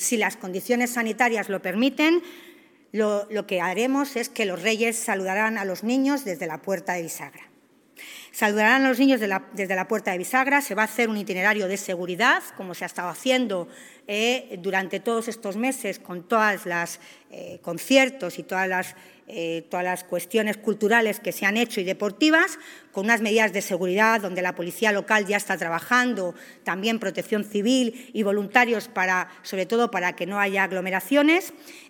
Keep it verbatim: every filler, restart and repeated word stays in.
si las condiciones sanitarias lo permiten, lo, lo que haremos es que los Reyes saludarán a los niños desde la Puerta de Bisagra. Saludarán a los niños de la, desde la Puerta de Bisagra, se va a hacer un itinerario de seguridad, como se ha estado haciendo eh, durante todos estos meses con todos los eh, conciertos y todas las, eh, todas las cuestiones culturales que se han hecho y deportivas, con unas medidas de seguridad donde la policía local ya está trabajando, también protección civil y voluntarios, para, sobre todo para que no haya aglomeraciones.